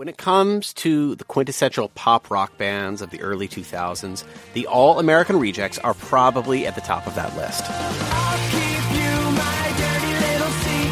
When it comes to the quintessential pop rock bands of the early 2000s, the All American Rejects are probably at the top of that list. I'll keep you my dirty little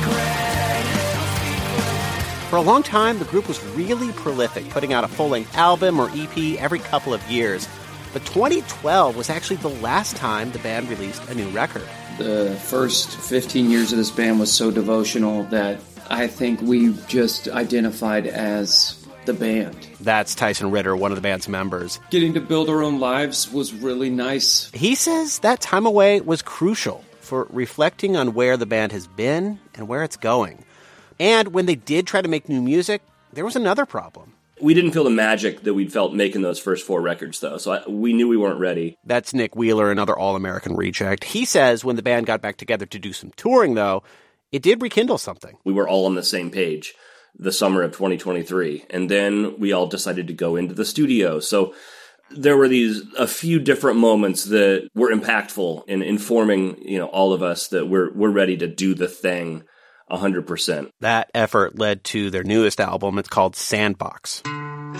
secret. For a long time, the group was really prolific, putting out a full-length album or EP every couple of years. But 2012 was actually the last time the band released a new record. The first 15 years of this band was so devotional that I think we just identified as the band. That's Tyson Ritter, one of the band's members. Getting to build our own lives was really nice. He says that time away was crucial for reflecting on where the band has been and where it's going. And when they did try to make new music, there was another problem. We didn't feel the magic that we'd felt making those first 4 records, though, so we knew we weren't ready. That's Nick Wheeler, another All-American Reject. He says when the band got back together to do some touring, though, it did rekindle something. We were all on the same page the summer of 2023, and then we all decided to go into the studio. So there were a few different moments that were impactful in informing, all of us that we're ready to do the thing 100%. That effort led to their newest album. It's called Sandbox. The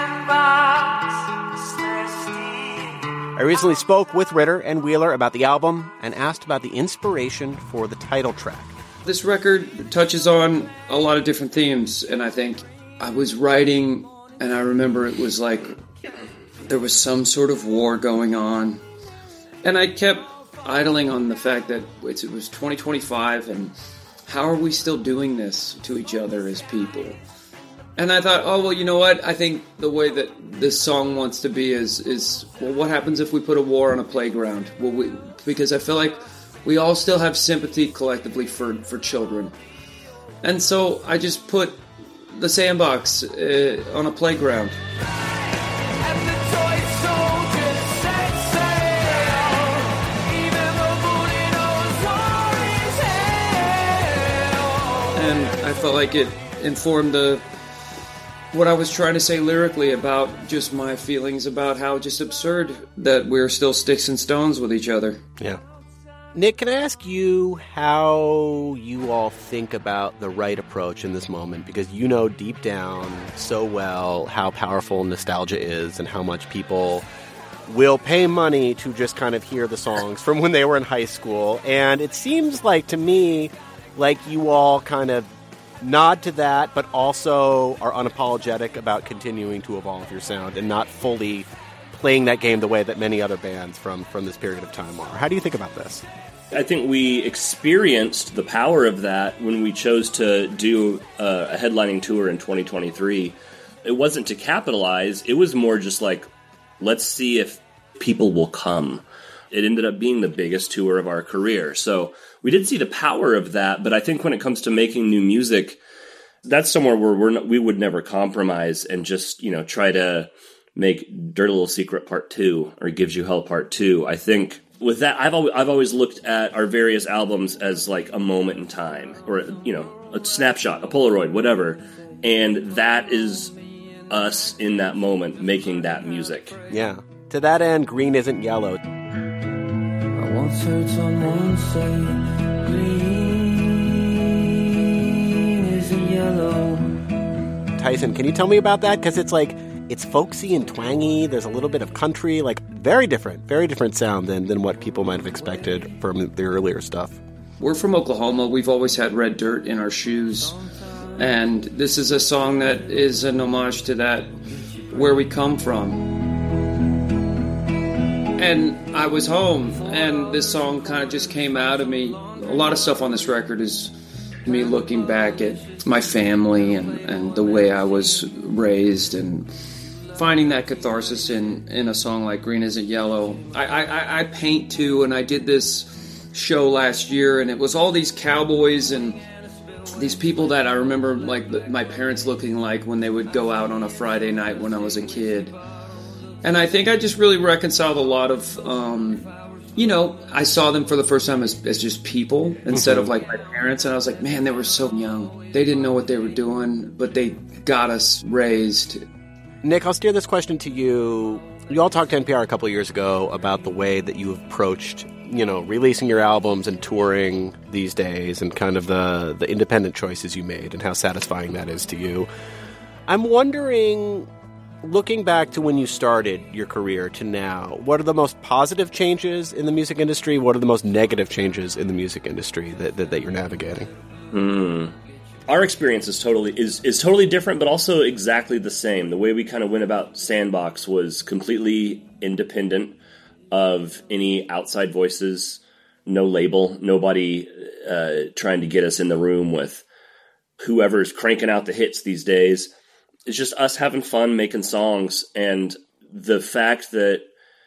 sandbox is thirsty. I recently spoke with Ritter and Wheeler about the album and asked about the inspiration for the title track. This record touches on a lot of different themes, and I think I was writing, and I remember it was like there was some sort of war going on, and I kept idling on the fact that it was 2025, and how are we still doing this to each other as people? And I thought, oh, well, you know what? I think the way that this song wants to be is well, what happens if we put a war on a playground? Because I feel like we all still have sympathy collectively for children. And so I just put the sandbox on a playground. And the toy soldiers set sail. Even the bullet knows war is hell. And I felt like it informed what I was trying to say lyrically about just my feelings about how just absurd that we're still sticks and stones with each other. Yeah. Nick, can I ask you how you all think about the right approach in this moment? Because you know deep down so well how powerful nostalgia is and how much people will pay money to just kind of hear the songs from when they were in high school. And it seems like, to me, like you all kind of nod to that, but also are unapologetic about continuing to evolve your sound and not fully playing that game the way that many other bands from this period of time are. How do you think about this? I think we experienced the power of that when we chose to do a headlining tour in 2023. It wasn't to capitalize. It was more just like, let's see if people will come. It ended up being the biggest tour of our career. So we did see the power of that. But I think when it comes to making new music, that's somewhere where we would never compromise and just, try to make Dirty Little Secret Part 2 or Gives You Hell Part 2. I think with that, I've always looked at our various albums as like a moment in time or, a snapshot, a Polaroid, whatever. And that is us in that moment making that music. Yeah. To that end, Green Isn't Yellow. I once heard someone say, green isn't yellow. Tyson, can you tell me about that? Because it's folksy and twangy. There's a little bit of country, very different sound than what people might have expected from the earlier stuff. We're from Oklahoma. We've always had red dirt in our shoes. And this is a song that is an homage to that, where we come from. And I was home, and this song kind of just came out of me. A lot of stuff on this record is me looking back at my family and the way I was raised and finding that catharsis in a song like Green Isn't Yellow. I paint too, and I did this show last year, and it was all these cowboys and these people that I remember my parents looking like when they would go out on a Friday night when I was a kid. And I think I just really reconciled a lot of, I saw them for the first time as just people instead of like my parents. And I was like, man, they were so young. They didn't know what they were doing, but they got us raised. Nick, I'll steer this question to you. You all talked to NPR a couple of years ago about the way that you approached, releasing your albums and touring these days and kind of the independent choices you made and how satisfying that is to you. I'm wondering, looking back to when you started your career to now, what are the most positive changes in the music industry? What are the most negative changes in the music industry that you're navigating? Our experience is totally different, but also exactly the same. The way we kind of went about Sandbox was completely independent of any outside voices, no label, nobody trying to get us in the room with whoever's cranking out the hits these days. It's just us having fun making songs, and the fact that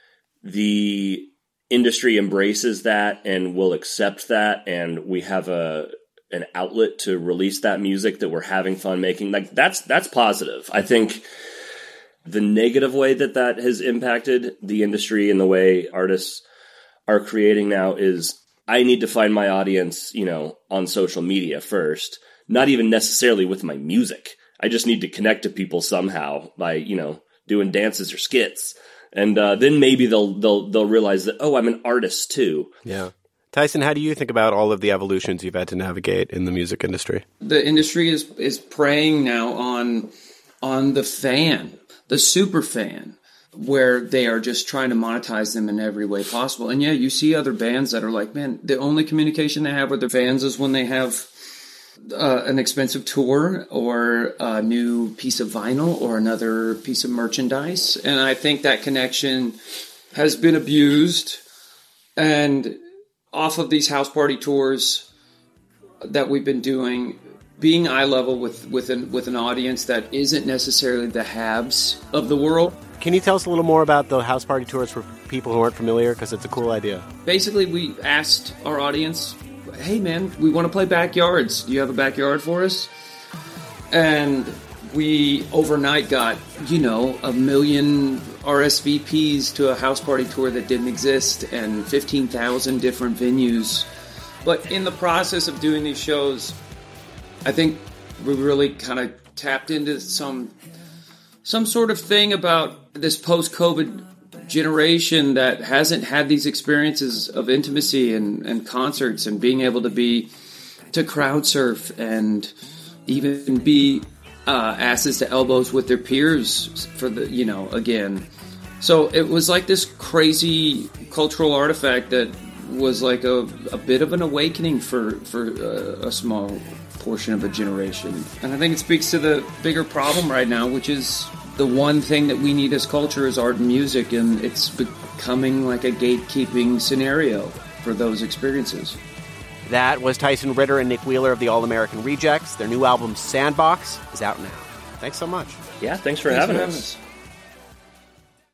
the industry embraces that and will accept that, and we have an outlet to release that music that we're having fun making, like that's positive. I think the negative way that has impacted the industry and the way artists are creating now is I need to find my audience, on social media first, not even necessarily with my music. I just need to connect to people somehow by, doing dances or skits. And then maybe they'll realize that, oh, I'm an artist too. Yeah. Tyson, how do you think about all of the evolutions you've had to navigate in the music industry? The industry is preying now on the fan, the super fan, where they are just trying to monetize them in every way possible. And yeah, you see other bands that are like, man, the only communication they have with their fans is when they have an expensive tour or a new piece of vinyl or another piece of merchandise. And I think that connection has been abused. And off of these house party tours that we've been doing, being eye level with an audience that isn't necessarily the haves of the world. Can you tell us a little more about the house party tours for people who aren't familiar? Because it's a cool idea. Basically, we asked our audience, hey man, we want to play backyards. Do you have a backyard for us? And we overnight got, 1 million RSVPs to a house party tour that didn't exist and 15,000 different venues. But in the process of doing these shows, I think we really kind of tapped into some sort of thing about this post-COVID generation that hasn't had these experiences of intimacy and concerts and being able to crowd surf and even be asses to elbows with their peers for again. So it was like this crazy cultural artifact that was like a bit of an awakening for a small portion of a generation. And I think it speaks to the bigger problem right now, which is the one thing that we need as culture is art and music, and it's becoming like a gatekeeping scenario for those experiences. That was Tyson Ritter and Nick Wheeler of the All-American Rejects. Their new album, Sandbox, is out now. Thanks so much. Yeah, thanks for having us.